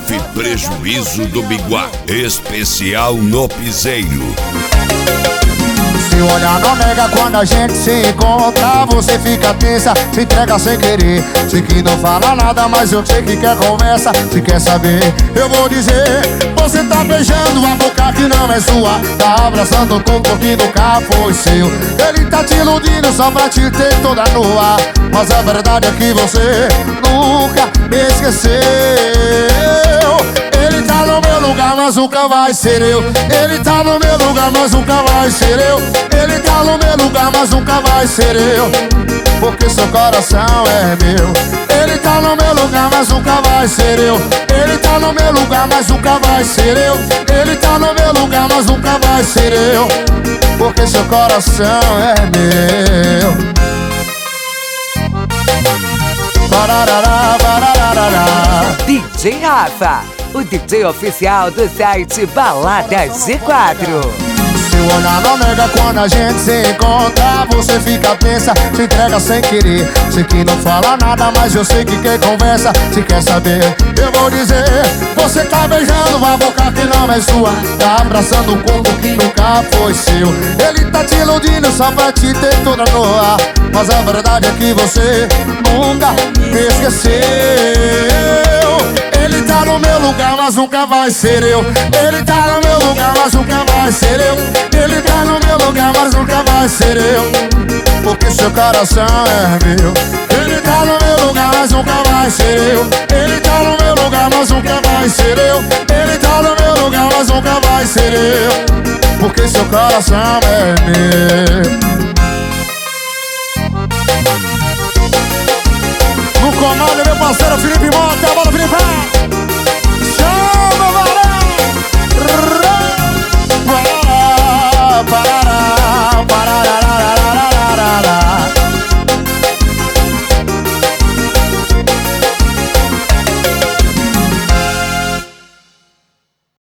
Sofre prejuízo do Biguá, especial no piseiro. Se olhar não nega quando a gente se encontra. Você fica tensa, se entrega sem querer. Sei que não fala nada, mas eu sei que quer conversa. Se quer saber, eu vou dizer. Você tá beijando a boca que não é sua, tá abraçando o corpo que nunca foi seu. Ele tá te iludindo só pra te ter toda nua, mas a verdade é que você nunca me esqueceu. Ele tá no meu lugar, mas nunca vai ser eu. Ele tá no meu lugar, mas nunca vai ser eu. Ele tá no meu lugar, mas nunca vai ser eu, porque seu coração é meu. Ele tá no meu lugar, mas nunca vai ser eu. Ele tá no meu lugar, mas nunca vai ser eu. Ele tá no meu lugar, mas nunca vai ser eu, porque seu coração é meu. Bararará, bararará. DJ Rafa, o DJ oficial do site Baladas G4. Se o olhar não nega quando a gente se encontra. Você fica tensa, se entrega sem querer. Sei que não fala nada, mas eu sei que quer conversa. Se quer saber, eu vou dizer. Você tá beijando uma boca que não é sua, tá abraçando um corpo que nunca foi seu. Ele tá te iludindo só pra te ter toda nua, mas a verdade é que você nunca me esqueceu. Ele tá no meu lugar, mas nunca vai ser eu. Ele tá no meu lugar, mas nunca vai ser eu. Ele tá no meu lugar, mas nunca vai ser eu, porque seu coração é meu. Ele tá no meu lugar, mas nunca vai ser eu. Ele tá no meu lugar, mas nunca vai ser eu. Ele tá no meu lugar, mas nunca vai ser eu, porque seu coração é meu. No comando, meu parceiro Felipe Mota, bora Felipe!